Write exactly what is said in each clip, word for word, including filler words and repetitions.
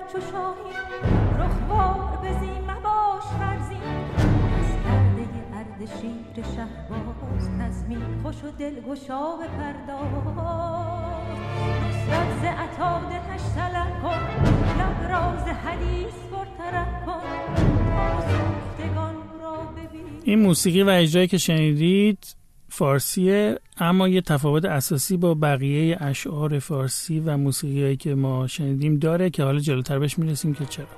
چو شاهین رخوار بزی مباش فرزین از کرده اردشیر شهباز نظمی خوش و دلگشا به پرداز نصرت ز عطا دهش طلب کن لب راز حدیث برطرف کن تا سوختگان را ببین. این موسیقی و اجرایی که شنیدید فارسیه، اما یه تفاوت اساسی با بقیه اشعار فارسی و موسیقیایی که ما شنیدیم داره که حالا جلوتر بهش میرسیم که چرا.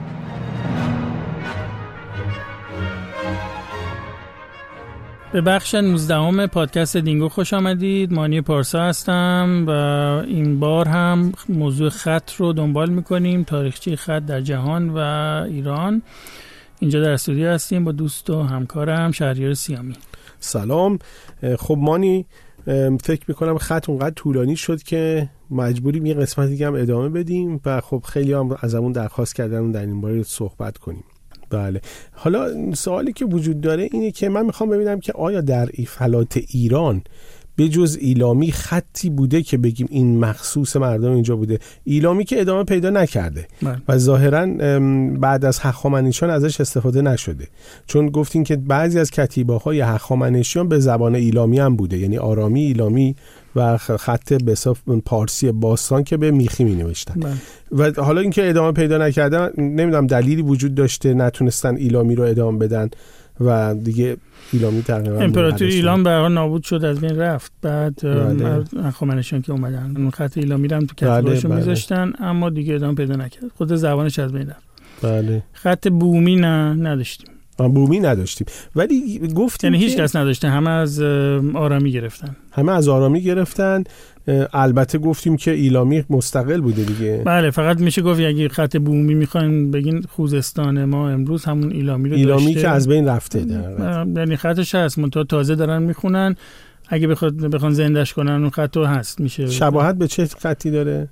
به بخش نوزدهم پادکست دینگو خوش آمدید. مانی پارسا هستم و این بار هم موضوع خط رو دنبال میکنیم، تاریخچه خط در جهان و ایران. اینجا در استودیو هستیم با دوست و همکارم شهریار سیامی. سلام. خب مانی، فکر میکنم خط اونقدر طولانی شد که مجبوریم یه قسمت دیگه هم ادامه بدیم و خب خیلی هم از همون درخواست کردن در این باره صحبت کنیم. بله، حالا سوالی که وجود داره اینه که من میخوام ببینم که آیا در فلات ایران به جز ایلامی خطی بوده که بگیم این مخصوص مردم اینجا بوده؟ ایلامی که ادامه پیدا نکرده من. و ظاهراً بعد از هخامنشیان ازش استفاده نشده، چون گفتین که بعضی از کتیبه‌های هخامنشیان به زبان ایلامی هم بوده، یعنی آرامی ایلامی و خط به حساب پارسی باستان که به میخی می نوشتن من. و حالا اینکه ادامه پیدا نکردن، نمیدونم دلیلی وجود داشته نتونستن ایلامی رو ادامه بدن و دیگه ایلامی تقریبا امپراتوری ایلام به هر حال نابود شد، از بین رفت. بعد هخامنشیان که اومدن اون خط ایلامی رو هم تو کتیبه‌هاشون میذاشتن، اما دیگه ادامه پیدا نکرد، خود زبانش از بین رفت. بله. خط بومی نه نداشتیم. بومی نداشتیم، ولی گفتیم یعنی هیچ کس نداشته، همه از آرامی گرفتن. همه از آرامی گرفتن. البته گفتیم که ایلامی مستقل بوده دیگه. بله، فقط میشه گفت اگه خط بومی میخواین بگین خوزستان ما امروز همون ایلامی رو ایلامی داشته، که از بین رفته. یعنی خطش هست، منتها تازه دارن میخونن. اگه بخواد بخوان زندهش کنن اون خطو هست. میشه شباهت به چه خطی داره؟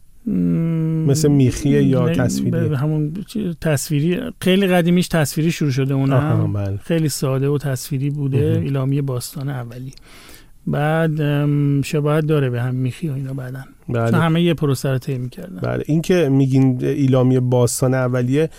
مثل میخیه یا تصویری؟ همون تصویری، خیلی قدیمیش تصویری شروع شده، اونم خیلی ساده و تصویری بوده. ایلامی باستان اولی، بعد شباهت داره به هم میخی و اینا بعدن. بله. چون همه یه پروسه رو طی می‌کردن. بله، این که میگین ایلامی باستان اولیه،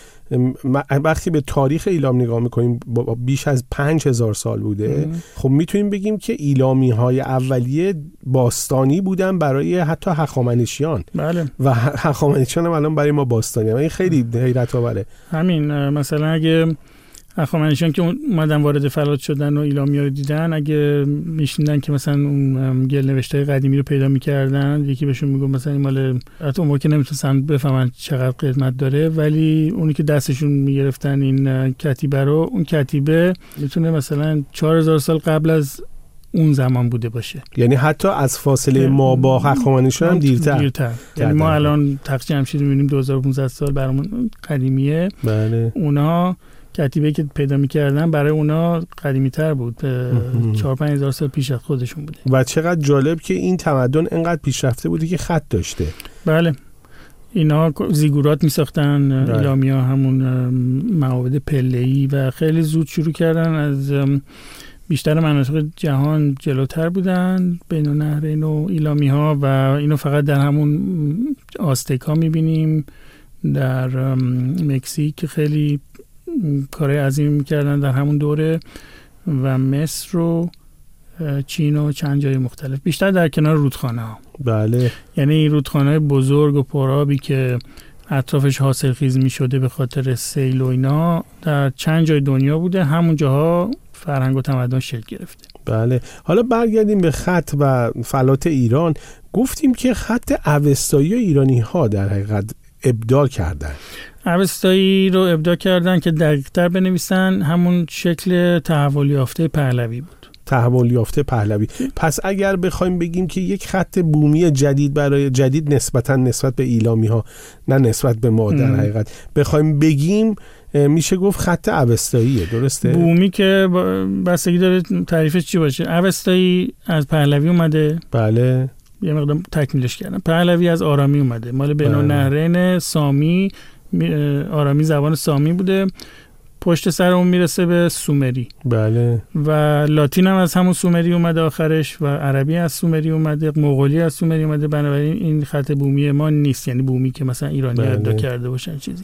وقتی به تاریخ ایلام نگاه میکنیم بیش از پنج هزار سال بوده. ام. خب میتونیم بگیم که ایلامی های اولیه باستانی بودن برای حتی هخامنشیان. بله. و هخامنشیان هم الان برای ما باستانی. این خیلی حیرت آوره. همین مثلا اگه هخامنشیان که اومدن وارد فلات شدن و ایلامی‌ها رو دیدن، اگه میشیندن که مثلا اون گل نوشته قدیمی رو پیدا میکردن، یکی بهشون میگفت مثلا این مال، حتی اون موقع که نمیتونستن بفهمن چقدر قیمت داره، ولی اونی که دستشون میگرفتن این کتیبه رو، اون کتیبه میتونه مثلا چهار هزار سال قبل از اون زمان بوده باشه. یعنی حتی از فاصله ما با هخامنشیان هم دیرتر. دیرتر. یعنی ما الان تقریبا جمشید می‌بینیم دو هزار و پانصد سال برامون قدیمیه. بله. اونا کتیبه که پیدا می‌کردن برای اونا قدیمی‌تر بود، چهار پنج هزار سال پیش از خودشون بوده. و چقدر جالب که این تمدن انقدر پیشرفته بوده که خط داشته. بله، اینا زیگورات می‌ساختن. ایلامی‌ها همون معابد پله‌ای و خیلی زود شروع کردن، از بیشتر مناطق جهان جلوتر بودن بین النهرین و ایلامی‌ها، و اینو فقط در همون آستک‌ها می‌بینیم، در مکزیک که خیلی کارهای عظیمی میکردن در همون دوره، و مصر و چین و چند جای مختلف، بیشتر در کنار رودخانه ها. بله. یعنی این رودخانه بزرگ و پرآبی که اطرافش حاصلخیز میشده به خاطر سیل و اینا، در چند جای دنیا بوده، همون جاها فرهنگ و تمدن شکل گرفته. بله. حالا برگردیم به خط و فلات ایران. گفتیم که خط اوستایی ایرانی ها در حقیقت ابداع کردن. اوستایی رو ابداع کردن که دقیق‌تر بنویسن، همون شکل تحول یافته پهلوی بود. تحول یافته پهلوی. پس اگر بخوایم بگیم که یک خط بومی جدید برای جدید نسبتاً نسبت به ایلامی ها، نه نسبت به ما در حقیقت بخوایم بگیم، میشه گفت خط اوستاییه. درسته؟ بومی که بستگی داره تعریفش چی باشه. اوستایی از پهلوی اومده. بله. یه مقدار تکمیلش کردم. پهلوی از آرامی اومده، مال بین النهرین سامی، آرامی زبان سامی بوده. پشت سر اون میرسه به سومری. بله. و لاتین هم از همون سومری اومده آخرش و عربی از سومری اومده، مغولی از سومری اومده. بنابراین این خط بومی ما نیست، یعنی بومی که مثلا ایرانی ها ادعا کرده باشن چیزی.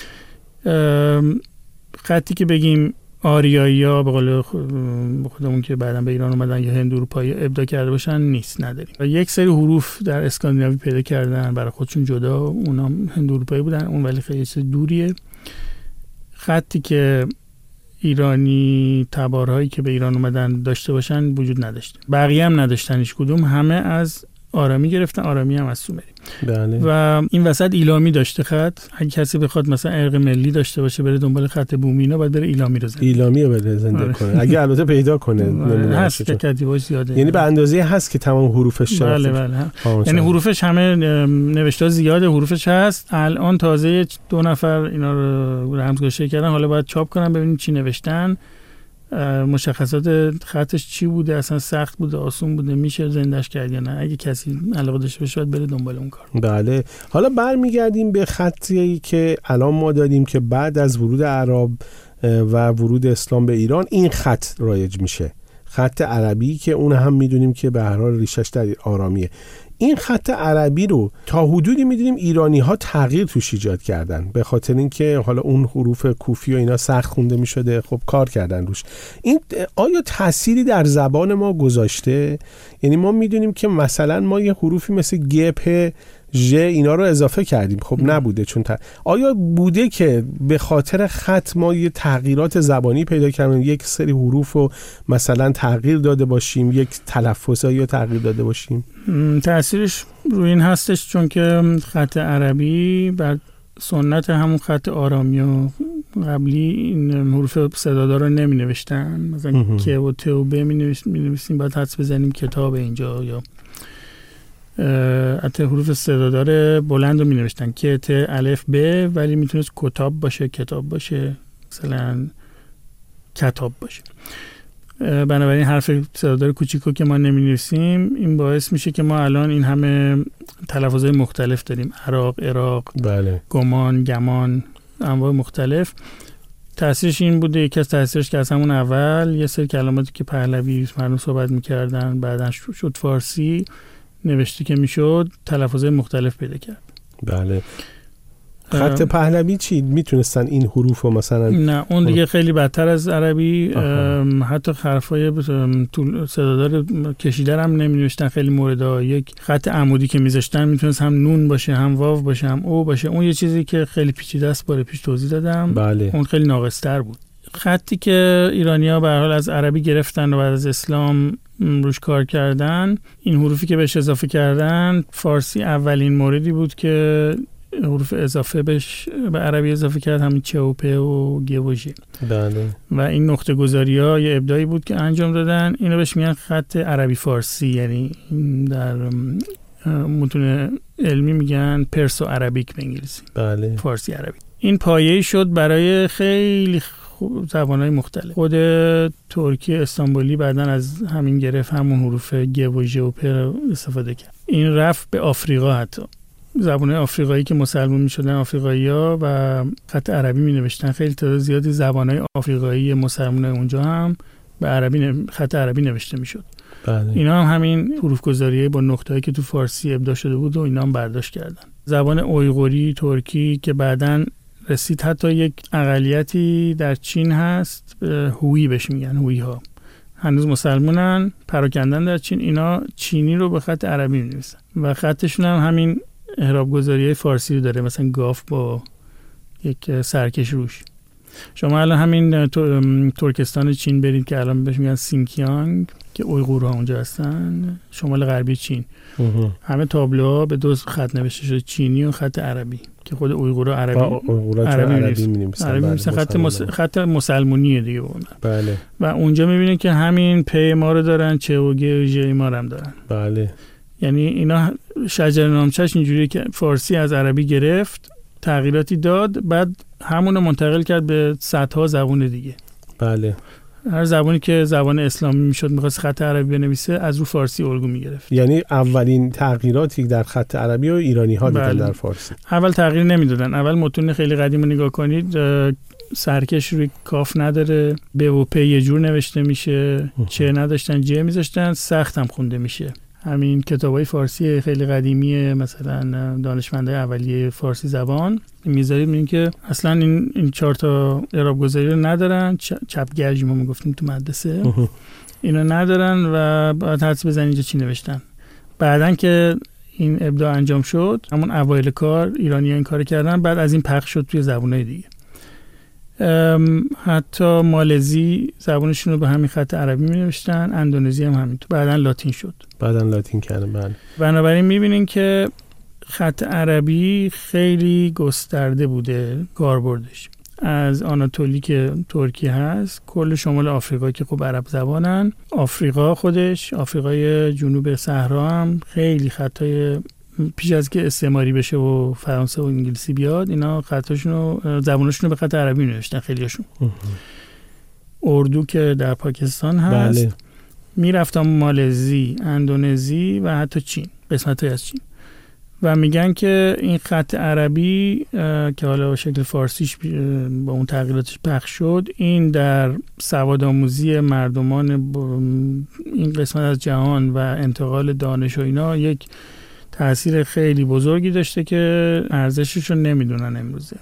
خطی که بگیم آریایی ها به قول خودمون که بعداً به ایران اومدن یا هند اروپایی ابداع کرده باشن نیست، نداریم. و یک سری حروف در اسکاندیناوی پیدا کردن برای خودشون جدا، اونا هند اروپایی بودن، اون ولی خیلی چیز دوریه. خطی که ایرانی تبارهایی که به ایران اومدن داشته باشن وجود نداشته، بقیه هم نداشتن هیچ کدوم، همه از آرامی گرفتن، آرامی هم از سومری. بله. و این وسط ایلامی داشته خط. اگه کسی بخواد مثلا ارق ملی داشته باشه بره دنبال خط بومی، اینا باید بره ایلامی رو زنده ایلامی رو بره زنده آره. کنه، اگه البته پیدا کنه. هست که کتیباش زیاده، یعنی به اندازه هست که تمام حروفش بله بله یعنی حروفش همه نوشته زیاده، حروفش هست. الان تازه دو نفر اینا رو رمزگشایی کردن، حالا باید چاپ کنن ببینیم چی نوشتن، مشخصات خطش چی بوده، اصلا سخت بوده آسون بوده، میشه زندش کرد یا نه. اگه کسی علاقه داشته باشه باید بره دنبال اون کار. بله. حالا برمیگردیم به خطی که الان ما دادیم که بعد از ورود عرب و ورود اسلام به ایران این خط رایج میشه، خط عربی که اون هم میدونیم که به هر حال ریشش در آرامیه. این خط عربی رو تا حدودی میدونیم ایرانی ها تغییر توش ایجاد کردن، به خاطر اینکه حالا اون حروف کوفی و اینا سخت خونده میشده، خب کار کردن روش. این آیا تأثیری در زبان ما گذاشته؟ یعنی ما میدونیم که مثلا ما یه حروفی مثل گ، پ، ژ اینا رو اضافه کردیم، خب نبوده چون تا... آیا بوده که به خاطر خط ما یه تغییرات زبانی پیدا کردیم، یک سری حروف رو مثلا تغییر داده باشیم، یک تلفظایی رو تغییر داده باشیم؟ تأثیرش روی این هستش چون که خط عربی بر سنت همون خط آرامی و قبلی این حروف صدادار رو نمی نوشتن، مثلا که و ت و ب می نوشتیم، باید حدس بزنیم کتاب اینجا، یا حتی حروف صدادار بلند رو می نوشتن که ت الف ب، ولی میتونست کتاب باشه، کتاب باشه، مثلا کتاب باشه. بنابراین حرف صدادار کوچیکو که ما نمی نویسیم، این باعث میشه که ما الان این همه تلفظهای مختلف داریم، عراق، عراق، بله. گمان، گمان، انواع مختلف. تأثیرش این بوده، یکی از تأثیرش که از همون اول یه سری کلماتی که پهلوی مردم صحبت میکردن بعدن شد فارسی نوشته که میشد، تلفظهای مختلف پیدا کرد. بله. خط پهلوی چی؟ میتونستن این حروف رو مثلا؟ نه اون دیگه خیلی بدتر از عربی، حتی حرفای صدادار کشیده هم نمی نوشتن. خیلی موردا یک خط عمودی که میذاشتن میتونست هم نون باشه، هم واو باشه، هم او باشه. اون یه چیزی که خیلی پیچیده است، باره پیش توضیح دادم. بله. اون خیلی ناقص‌تر بود. خطی که ایرانی‌ها به هر حال از عربی گرفتن و بعد از اسلام روش کار کردن، این حروفی که بهش اضافه کردن، فارسی اولین موردی بود که حروف اضافه بهش به عربی اضافه کرد، همین چ و پ و گ و ژ. بله. و این نقطه گذاری ها یه ابداعی بود که انجام دادن. اینو بهش میگن خط عربی فارسی، یعنی در متون علمی میگن پرسو عربیک به انگلیسی. بله. فارسی عربی. این پایه‌ای شد برای خیلی زبان‌های مختلف. خود ترکی استانبولی بعدن از همین گرفت، همون حروف گ و ژ و پ رو استفاده کرد. این رفت به آفریقا، حتی زبان‌های آفریقایی که مسلمان می‌شدن آفریقایی‌ها و خط عربی می‌نوشتن. خیلی تعداد زیادی زبان‌های آفریقایی مسلمان‌های اونجا هم به عربی خط عربی نوشته می‌شد. بله. اینا هم همین حروف‌گذاری‌های با نقطه‌ای که تو فارسی ابداع شده بود و اینا هم برداشت کردن. زبان اویغوری ترکی که بعداً رسید حتی یک اقلیتی در چین هست، هویی بهش میگن، هویی‌ها هنوز مسلمانن، پراکندن در چین. اینا چینی رو به خط عربی می‌نویسن و خطشون هم همین اعراب‌گذاری‌های فارسی رو داره، مثلا گاف با یک سرکش روش. شما الان همین ترکستان چین برید که الان بهش میگن سینکیانگ که اویغورها اونجا هستن، شمال غربی چین، همه تابلوها به دو خط نوشته شده، چینی و خط عربی، که خود اویغورها عربی عربی می‌نویسن. عربی می‌نویسن. خط مس... خط مسلمونیه دیگه اون. بله. و اونجا می‌بینید که همین پ ما رو دارن، چ و گ و ژ ما رو هم دارن. بله. یعنی اینا شجر نامچش اینجوریه که فارسی از عربی گرفت، تغییراتی داد، بعد همون رو منتقل کرد به صدها زبان دیگه. بله. هر زبانی که زبان اسلامی میشد میخواست خط عربی بنویسه از رو فارسی الگو میگرفت. یعنی اولین تغییراتی در خط عربی و ایرانی ها دیدن در فارسی. اول تغییر نمیدادن. اول متون خیلی قدیم رو نگاه کنید، سرکش روی کاف نداره، به و پ یه جور نوشته میشه، چه نداشتن جه میذاشتن، سخت هم خونده میشه. همین کتابای فارسی خیلی قدیمی مثلا دانشمندای اولیه فارسی زبان میذارید میبینید که اصلا این این چهار تا اعراب گذاری رو ندارن، چپ گرجی ما میگفتیم تو مدرسه، اینو ندارن و باید حدس بزنید اینجا چی نوشتن. بعدن که این ابداع انجام شد، همون اوایل کار ایرانی‌ها این کارو کردن، بعد از این پخش شد توی زبان‌های دیگه. حتی مالزی زبانشون رو به همین خط عربی می نوشتن، اندونزی هم همین، تو بعدن لاتین شد. بعدن لاتین کردن. بله. بنابراین می بینین که خط عربی خیلی گسترده بوده کاربردش، از آناتولی که ترکیه هست، کل شمال آفریقا که خب عرب زبانن، آفریقا خودش، آفریقای جنوب صحرا هم خیلی خطای پیش از که استعماری بشه و فرانسه و انگلیسی بیاد، اینا خطاشون رو زبانشون رو به خط عربی نوشتن خیلیاشون. اردو که در پاکستان هست، بله. میرفتم مالزی، اندونزی و حتی چین، قسمت‌های از چین، و میگن که این خط عربی که حالا شکل فارسیش با اون تغییراتش پخش شد، این در سوادآموزی مردمان این قسمت از جهان و انتقال دانش و اینا یک تأثیر خیلی بزرگی داشته که ارزشش رو نمیدونن امروزه.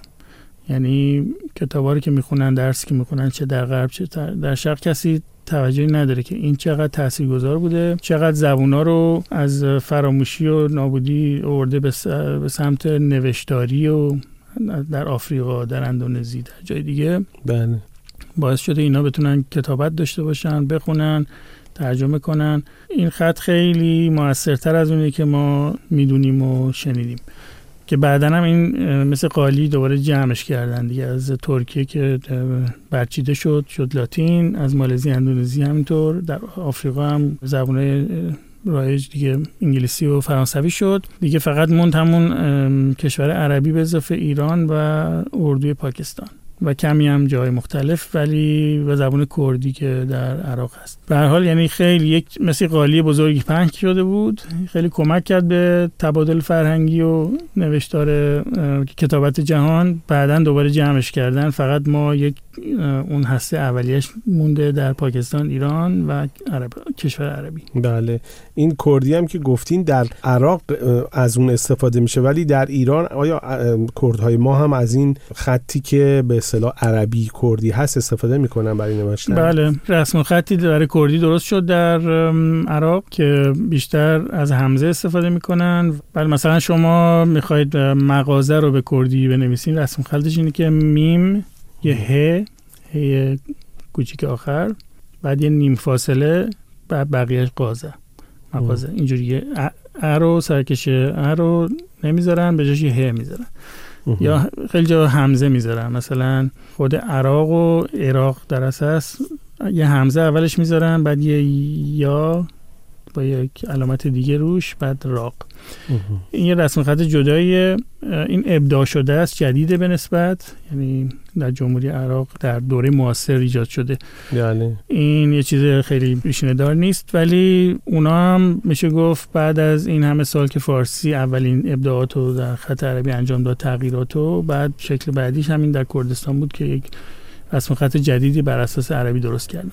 یعنی کتابا رو که میخونن، درسی که میخونن، چه در غرب چه در شرق، کسی توجهی نداره که این چقدر تاثیرگذار بوده، چقدر زبونا رو از فراموشی و نابودی آورده به سمت نوشتاری و در آفریقا، در اندونزی، در جای دیگه. بله. باعث شده اینا بتونن کتابت داشته باشن، بخونن، ترجمه کنن. این خط خیلی موثرتر از اونی که ما میدونیم و شنیدیم، که بعداً هم این مثل قالی دوباره جمعش کردن دیگه، از ترکیه که برچیده شد شد لاتین، از مالزی، اندونزی همینطور، در آفریقا هم زبان‌های رایج دیگه انگلیسی و فرانسوی شد دیگه، فقط موند همون کشور عربی به اضافه ایران و اردوی پاکستان و کمی هم جای مختلف، ولی و زبان کردی که در عراق هست. به هر حال یعنی خیلی یک مثل قالی بزرگی پهن شده بود، خیلی کمک کرد به تبادل فرهنگی و نوشتار کتابت جهان. بعداً دوباره جمعش کردن، فقط ما یک اون هسته اولیش مونده در پاکستان، ایران و عرب، کشور عربی. بله. این کردی هم که گفتین در عراق از اون استفاده میشه، ولی در ایران آیا کردهای ما هم از این خطی که به اصطلاح عربی کردی هست استفاده میکنن برای نوشتن؟ بله، رسم خطی برای کردی درست شد در عراق که بیشتر از همزه استفاده میکنن. بله، مثلا شما میخواید مغازه رو به کردی بنویسین، رسم خطش اینه که میم، یه ه ه کوچیک آخر، بعد یه نیم فاصله، بعد بقیهش قازه، مغازه. اینجوریه. ا رو سرکش ا رو نمیذارن، به جاش یه ه میذارن، یا خیلی جا همزه میذارن. مثلا خود عراق و عراق در اساس یه همزه اولش میذارن، بعد یه یا با یک علامت دیگه روش، بعد راق. این یه رسم خط جداییه. این ابداع شده است، جدیده به نسبت، یعنی در جمهوری عراق در دوره معاصر ایجاد شده. یعنی این یه چیز خیلی پیشینه دار نیست، ولی اونا هم میشه گفت بعد از این همه سال که فارسی اولین ابداعات رو در خط عربی انجام داد، تغییرات رو، بعد شکل بعدیش همین در کردستان بود که یک رسم خط جدیدی بر اساس عربی درست کردن.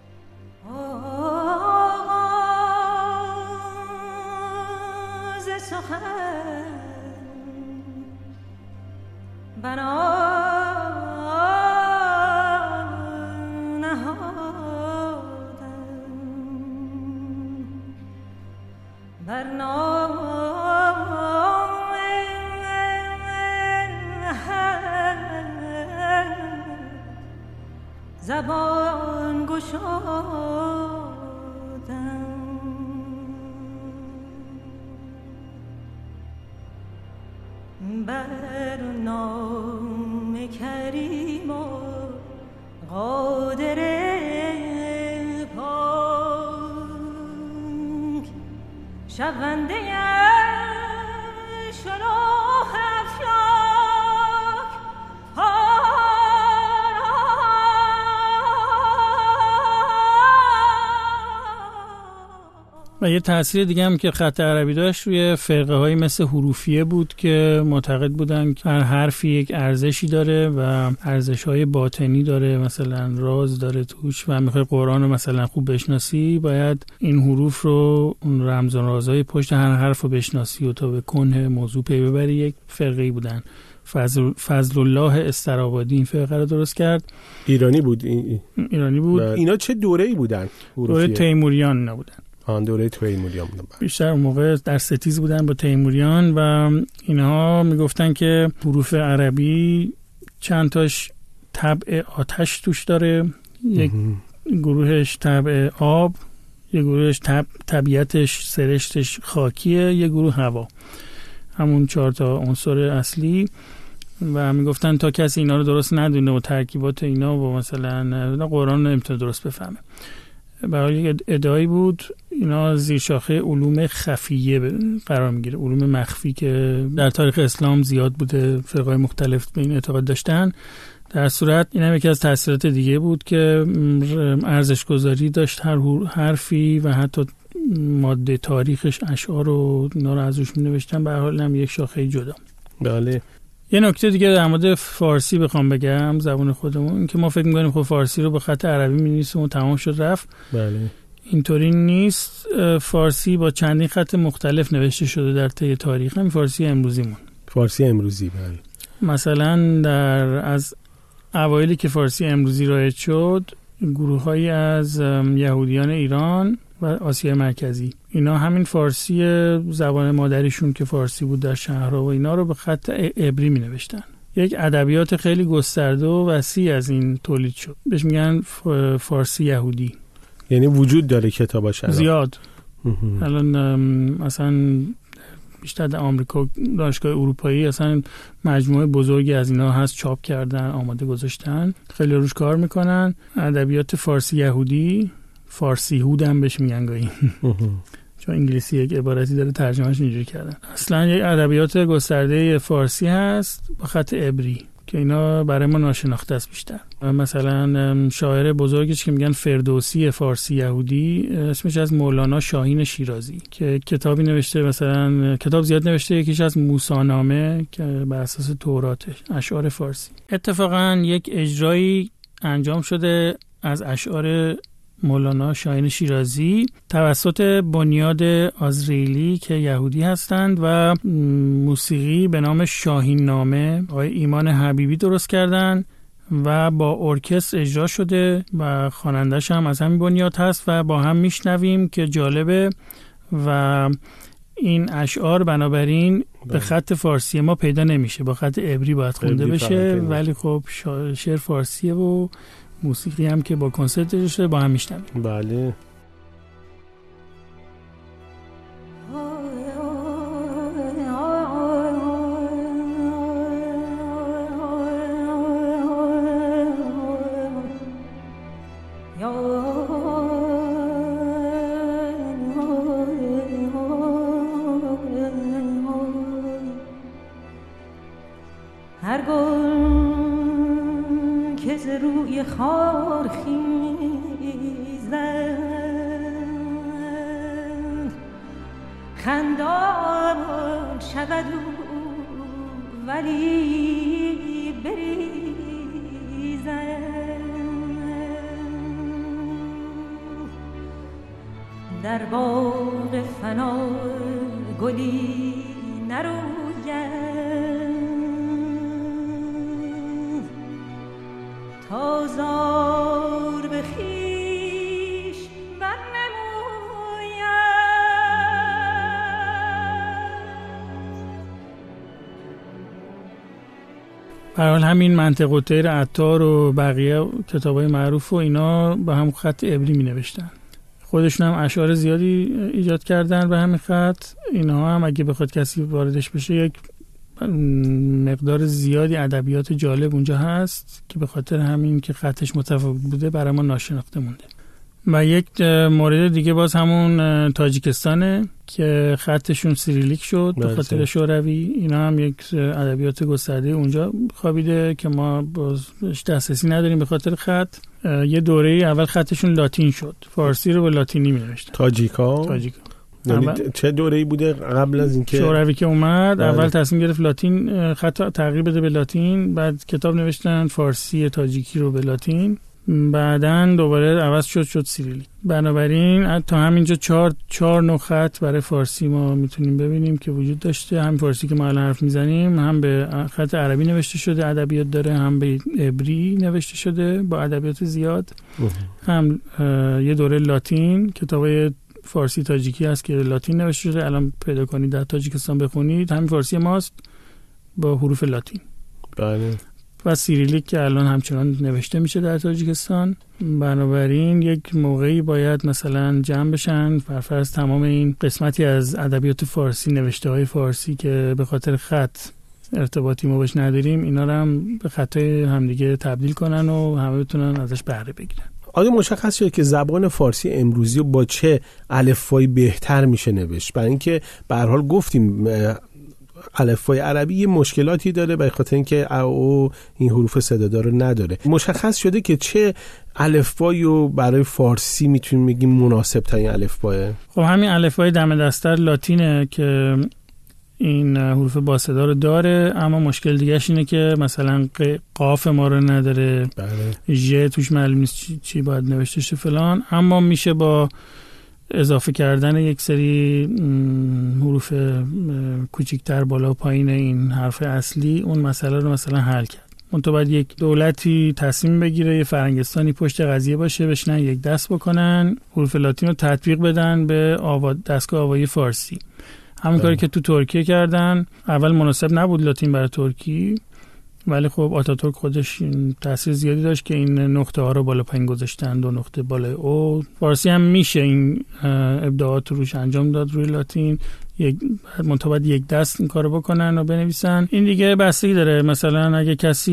زبان گشادم بر نام کریم و قادر پاک شونده شلوح افلاک و یه تاثیر دیگه هم که خط عربی داشت روی فرقه های مثل حروفیه بود که معتقد بودن که هر حرفی یک ارزشی داره و ارزش های باطنی داره، مثلا راز داره توش و میخوای قرآن رو مثلا خوب بشناسی باید این حروف رو، اون رمز و رازهای پشت هر حرف رو بشناسی و تا به کنه موضوع پی ببری. یک فرقه‌ای بودن. فضل, فضل الله استرآبادی این فرقه رو درست کرد. ایرانی بود. این... ایرانی بود. اینا چه دوره‌ای بودن؟ دوره تیموریان نبودن. آن دوره تیموریان بودن. بیشتر اون موقع در ستیز بودن با تیموریان و اینها میگفتن که حروف عربی چند تاش طبع آتش توش داره، یک گروهش طبع آب، یک گروهش طب... طبیعتش سرشتش خاکیه، یک گروه هوا. همون چهار تا عنصر اصلی. و میگفتن تا کسی اینا رو درست ندونه و ترکیبات اینا و مثلا قرآن رو نمیتونه درست بفهمه. برای یک ادعایی بود اینا زیر شاخه علوم خفیه قرار میگیره، علوم مخفی که در تاریخ اسلام زیاد بوده، فرقای مختلف به این اعتقاد داشتن. در صورت این هم یکی از تاثیرات دیگه بود که ارزش گذاری داشت هر حرفی و حتی ماده تاریخش، اشعار و اینا رو از روش می نوشتن. به هر حال هم یک شاخه جدا. بله. یه نکته دیگه در مورد فارسی بخوام بگم، زبان خودمون، این که ما فکر می‌کنیم خب فارسی رو به خط عربی می‌نویسیم و تمام شد رفت. بله. اینطوری نیست. فارسی با چندین خط مختلف نوشته شده در طی تاریخ، هم فارسی امروزیمون. فارسی امروزی بله. مثلا در از اوایلی که فارسی امروزی رایج شد، گروه‌هایی از یهودیان ایران و آسیای مرکزی، اینا همین فارسی زبان مادریشون که فارسی بود در شهرها و اینا رو به خط عبری می نوشتن. یک ادبیات خیلی گسترده و وسیع از این تولید شد. بهش میگن فارسی یهودی. یعنی وجود داره کتاباش الان زیاد. الان مثلا بیشتر در آمریکا، دانشگاه اروپایی اصلا مجموعه بزرگی از اینا هست، چاپ کردن، آماده گذاشتن، خیلی روش کار میکنن. ادبیات فارسی یهودی، فارسی هود هم بهش میگن گاهی چون انگلیسی یک عبارتی داره ترجمهش اینجوری کردن. اصلا یک ادبیات گسترده فارسی هست با خط عبری که اینا برای ما ناشناخته است بیشتر. مثلا شاعر بزرگش که میگن فردوسی فارسی یهودی، اسمش از مولانا شاهین شیرازی که کتابی نوشته، مثلا کتاب زیاد نوشته، یکیش از موسی‌نامه که بر اساس تورات اشعار فارسی. اتفاقا یک اجرایی انجام شده از اشعار مولانا شاهین شیرازی توسط بنیاد آزریلی که یهودی هستند و موسیقی به نام شاهین نامه آقای ایمان حبیبی درست کردن و با ارکستر اجرا شده و خواننده‌اش هم از همین بنیاد هست و با هم میشنویم که جالبه. و این اشعار بنابراین به خط فارسی ما پیدا نمیشه، با خط عبری باید خونده بشه، ولی خب شعر فارسیه و موسیقی هم که با کنسرت شده با هم میشنویم. بله. هر گل که ز روی خار خیزد خندان شود ولی بریزد در باغ فنا گلی نروید تازار به خویش برنموید. برحال همین منطق و طیر عطار و بقیه کتابای معروف و اینا با هم خط عبری می نوشتن. خودشون هم اشعار زیادی ایجاد کردن به همین خط. اینا هم اگه بخواد کسی واردش بشه یک مقدار زیادی ادبیات جالب اونجا هست که به خاطر همین که خطش متفاوت بوده برای ما ناشناخته مونده. و یک مورد دیگه باز همون تاجیکستانه که خطشون سیریلیک شد به خاطر شوروی. اینا هم یک ادبیات گسترده اونجا خوابیده که ما باز دسترسی نداریم به خاطر خط. یه دوره اول خطشون لاتین شد، فارسی رو به لاتینی می نوشتن. تاجیکا؟ تاجیکا یعنی چه دوره‌ای بوده قبل از اینکه شوروی که اومد؟ بله. اول تصمیم گرفت لاتین خط تغییر بده به لاتین، بعد کتاب نوشتن فارسی تاجیکی رو به لاتین، بعدن دوباره عوض شد شد سیریلیک. بنابراین تا همینجا چهار چهار نوع خط برای فارسی ما میتونیم ببینیم که وجود داشته. هم فارسی که ما الان حرف میزنیم هم به خط عربی نوشته شده، ادبیات داره، هم به عبری نوشته شده با ادبیات زیاد، هم یه دوره لاتین کتابای فارسی تاجیکی هست که لاتین نوشته شده، الان پیدا کنید در تاجیکستان بخونید همین فارسی ماست با حروف لاتین. بله. و سیریلیک که الان همچنان نوشته میشه در تاجیکستان. بنابراین یک موقعی باید مثلا جمع بشن فرفرض تمام این قسمتی از ادبیات فارسی، نوشته های فارسی که به خاطر خط ارتباطی ما بهش نداریم، اینا رو هم به خطای همدیگه تبدیل کنن و همه بتونن ازش بهره بگیرن. آیا مشخص شده که زبان فارسی امروزی با چه الفبایی بهتر میشه نوشت؟ برای اینکه به هر حال گفتیم الفبای عربی یه مشکلاتی داره به خاطر اینکه او این حروف صدادار رو نداره. مشخص شده که چه الفبایی رو برای فارسی میتونیم بگیم مناسب ترین الفباه؟ خب همین الفبای دم دستر لاتینه که این حروف با صدا رو داره، اما مشکل دیگه‌اش اینه که مثلا قاف ما رو نداره. بله. ژ توش معلوم نیست چی, چی باید نوشته شه فلان، اما میشه با اضافه کردن یک سری حروف کوچیک‌تر بالا و پایین این حرف اصلی اون مسئله رو مثلا حل کرد. اون تو باید یک دولتی تصمیم بگیره، یه فرنگستانی پشت قضیه باشه، بشنن یک دست بکنن حروف لاتین رو تطبیق بدن به آوا دستگاه آوایی فارسی. همون کاری که تو ترکیه کردن. اول مناسب نبود لاتین برای ترکی، ولی خب آتاتورک خودش تاثیر زیادی داشت که این نقطه ها رو بالا پایین گذاشتن، دو نقطه بالای او. فارسی هم میشه این ابداعات روش انجام داد روی لاتین، یک منتبت یک دست این کارو بکنن و بنویسن. این دیگه بستگی داره، مثلا اگه کسی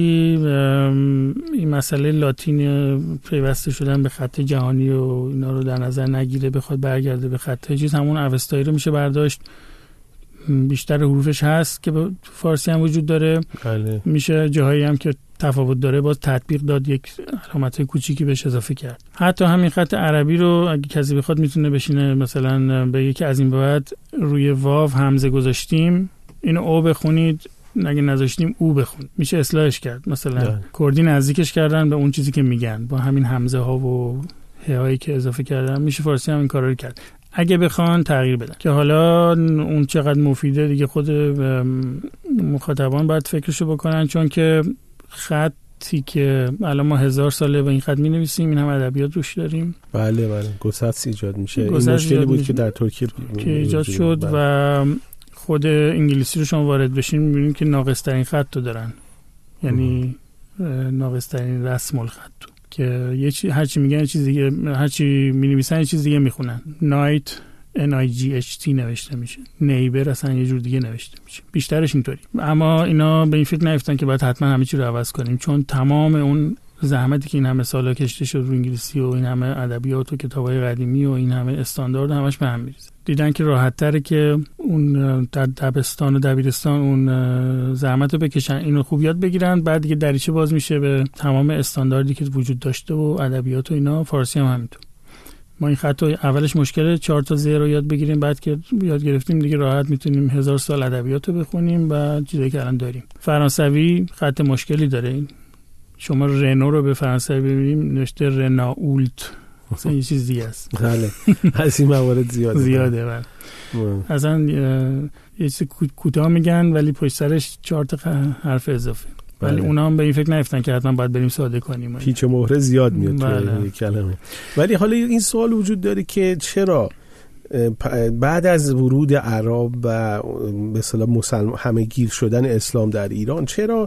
این مسئله لاتین پیوسته شدن به خط جهانی و اینا رو در نظر نگیره، بخواد برگرده به خط چیز، همون اوستایی رو میشه برداشت، بیشتر حروفش هست که به فارسی هم وجود داره. بله. میشه جاهایی هم که تفاوت داره باز تطبیق داد، یک علامت کوچیکی بهش اضافه کرد. حتی همین خط عربی رو اگه کسی بخواد میتونه بشینه مثلا بگه که از این به بعد روی واو همزه گذاشتیم اینو او بخونید، اگه نذاشتیم او بخون، میشه اصلاحش کرد. مثلا ده. کردی نزدیکش کردن به اون چیزی که میگن با همین همزه ها و هایی که اضافه کردن، میشه فارسی هم این کارا رو کرد اگه بخوان تغییر بدن. که حالا اون چقدر مفیده دیگه خود مخاطبان باید فکرشو بکنن، چون که خطی که الان ما هزار ساله با این خط می‌نویسیم، این هم ادبیات روش داریم. بله بله گسست ایجاد میشه. این مشکلی بود که در ترکیه که ایجاد شد. بله. و خود انگلیسی رو شما وارد بشین می‌بینید که ناقص‌ترین خط رو دارن، یعنی ناقص‌ترین رسم الخط که یه چیز هر چی میگن یه چیز دیگه، هر چی می‌نویسن یه چیز دیگه میخونن. نایت ان آی جی اچ تی نوشته میشه، نیبر اصلا یه جور دیگه نوشته میشه، بیشترش اینطوری. اما اینا به این فکر نیفتن که باید حتما همه چی رو عوض کنیم، چون تمام اون زحمتی که این همه سالا کشته شد رو انگلیسی و این همه ادبیات و کتابای قدیمی و این همه استاندارد همش به هم میریزه. دیدن که راحت تره که اون در دبستان و دبیرستان اون زحمت رو بکشن، اینو خوب یاد بگیرن، بعد دیگه دریچه باز میشه به تمام استانداردی که وجود داشته و ادبیات و اینا. فارسی هم همینطور. ما این خط اولش مشکله، چهار تا زیر رو یاد بگیریم، بعد که یاد گرفتیم دیگه راحت میتونیم هزار سال ادبیات رو بخونیم و چیزایی که الان داریم. فرانسوی خط مشکلی داره. شما رنو رو به فرانسوی ببینیم نوشته رناولت، اصلا یه چیز دیگه است. بله از این موارد زیاده زیاده بله. اصلا یه چیز کوتاه میگن ولی پشت سرش چهار تا حرف اضافه. ولی بله. اونا هم به این فکر نیفتن که حتما باید بریم ساده کنیم، پیچ و مهره زیاد میاد بله. توی کلمه. ولی حالا این سوال وجود داره که چرا بعد از ورود عرب و به اصطلاح مسلمان همه گیر شدن اسلام در ایران، چرا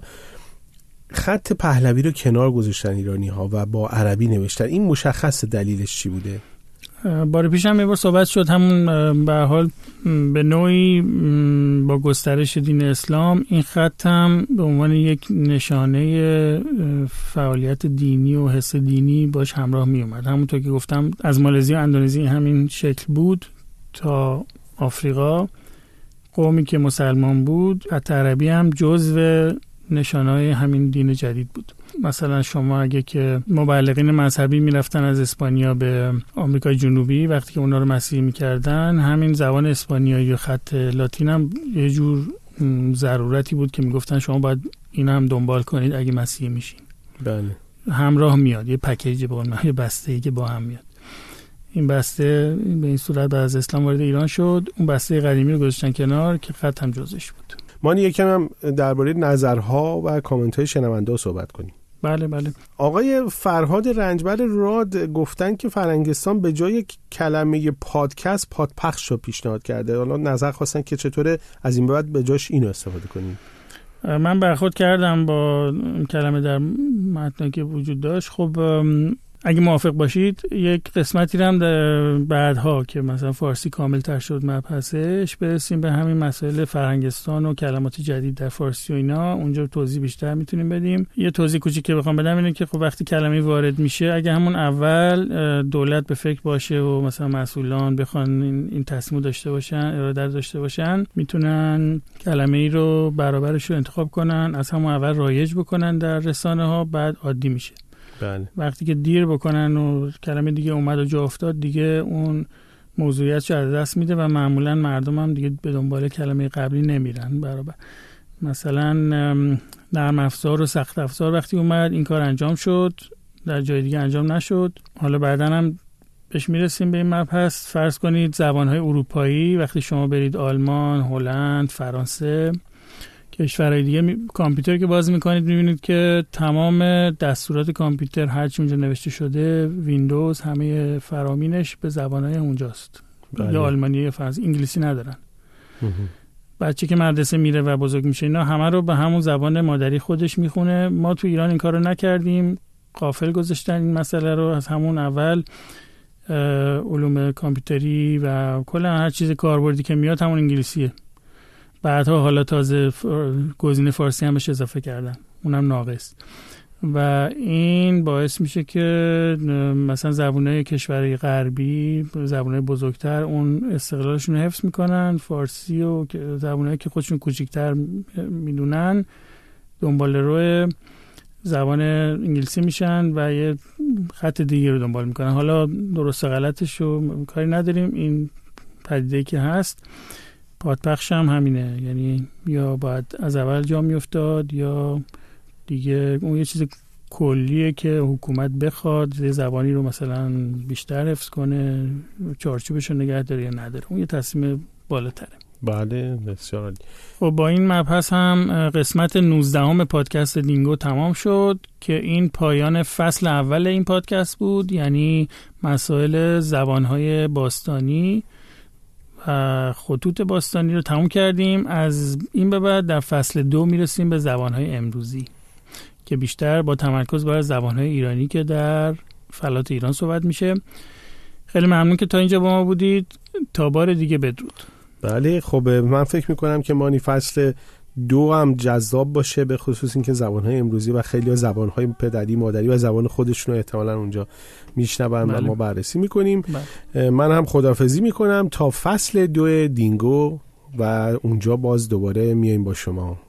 خط پهلوی رو کنار گذاشتن ایرانی ها و با عربی نوشتن؟ این مشخص دلیلش چی بوده؟ بار پیش هم یه بار صحبت شد، همون به حال به نوعی با گسترش دین اسلام این خط هم به عنوان یک نشانه فعالیت دینی و حس دینی باش همراه می اومد. همونطور که گفتم از مالزی و اندونزی همین شکل بود تا آفریقا، قومی که مسلمان بود، خط عربی هم جزو نشانه‌های همین دین جدید بود. مثلا شما اگه که مبلغین مذهبی میرفتن از اسپانیا به آمریکای جنوبی، وقتی که اونا رو مسیحی میکردن، همین زبان اسپانیایی و خط لاتین هم یه جور ضرورتی بود که میگفتن شما باید این هم دنبال کنید اگه مسیحی میشین. بله. همراه میاد، یه پکیج با یه بسته‌ای که با هم میاد. این بسته به این صورت بعد از اسلام وارد ایران شد. اون بسته قدیمی رو گذاشتن کنار که خط هم جزش بود. ما یکم هم درباره نظرها و کامنت‌های شنونده صحبت کنیم. بله بله. آقای فرهاد رنجبر راد گفتن که فرنگستان به جای کلمه پادکست پادپخش رو پیشنهاد کرده. حالا نظر خواستن که چطوره از این به بعد به جاش اینو استفاده کنیم. من برخورد کردم با کلمه در متنی که وجود داشت. خب اگه موافق باشید یک قسمتی رو هم بعدها که مثلا فارسی کامل تر شد مبحثش برسیم به همین مسائل فرهنگستان و کلمات جدید در فارسی و اینا، اونجا توضیح بیشتر میتونیم بدیم. یه توضیح کوچیک که بخوام بدم اینه که خب وقتی کلمه وارد میشه، اگه همون اول دولت به فکر باشه و مثلا مسئولان بخوان این, این تصمیم داشته باشن، اراده داشته باشن، میتونن کلمه ای رو برابرش رو انتخاب کنن، از همون اول رایج بکنن در رسانه ها، بعد عادی میشه. بله. وقتی که دیر بکنن و کلمه دیگه اومد و جا افتاد، دیگه اون موضوعیتش از دست میده و معمولا مردم هم دیگه به دنبال کلمه قبلی نمیرن برابر. مثلا نرم افزار و سخت افزار وقتی اومد این کار انجام شد، در جای دیگه انجام نشد. حالا بعداً هم بهش میرسیم به این مبحث. فرض کنید زبانهای اروپایی، وقتی شما برید آلمان، هلند، فرانسه، کشورهای دیگه می... کامپیوتر که باز میکنید میبینید که تمام دستورات کامپیوتر هرچی اونجا نوشته شده، ویندوز، همه فرامینش به زبانهای اونجاست. بله. یا آلمانی یا فرانسه، انگلیسی ندارن. بچه که مدرسه میره و بزرگ میشه اینا همه رو به همون زبان مادری خودش میخونه. ما تو ایران این کارو نکردیم، غافل گذاشتن این مسئله رو. از همون اول علوم کامپیوتری و کلا هر چیز کاربردی که میاد همون انگلیسیه. بعدها حالا تازه گزینه فارسی هم بهش اضافه کردن، اونم ناقص. و این باعث میشه که مثلا زبانهای کشورهای غربی، زبانهای بزرگتر، اون استقلالشون رو حفظ میکنن. فارسی و زبانهایی که خودشون کوچیکتر میدونن دنبال روی زبان انگلیسی میشن و یه خط دیگه رو دنبال میکنن. حالا درست و غلطش رو کاری نداریم، این پدیده که هست. پادپخش هم همینه، یعنی یا باید از اول جا میافتاد یا دیگه اون یه چیز کلیه که حکومت بخواد یه زبانی رو مثلا بیشتر حفظ کنه، چارچوبش رو نگه داره یا نداره، اون یه تصمیم بالاتره. بله بسیار. خب با این مبحث هم قسمت نوزدهم پادکست دینگو تمام شد که این پایان فصل اول این پادکست بود، یعنی مسائل زبانهای باستانی و خطوط باستانی رو تموم کردیم. از این به بعد در فصل دو میرسیم به زبانهای امروزی که بیشتر با تمرکز بر زبانهای ایرانی که در فلات ایران صحبت میشه. خیلی ممنون که تا اینجا با ما بودید. تا بار دیگه بدرود. بله خب من فکر میکنم که مانی فصل دو هم جذاب باشه، به خصوص اینکه زبانهای امروزی و خیلی ها زبانهای پدری مادری و زبان خودشون رو احتمالاً اونجا میشنون و ما بررسی میکنیم. بله. من هم خداحافظی میکنم تا فصل دو دینگو و اونجا باز دوباره میایم با شما.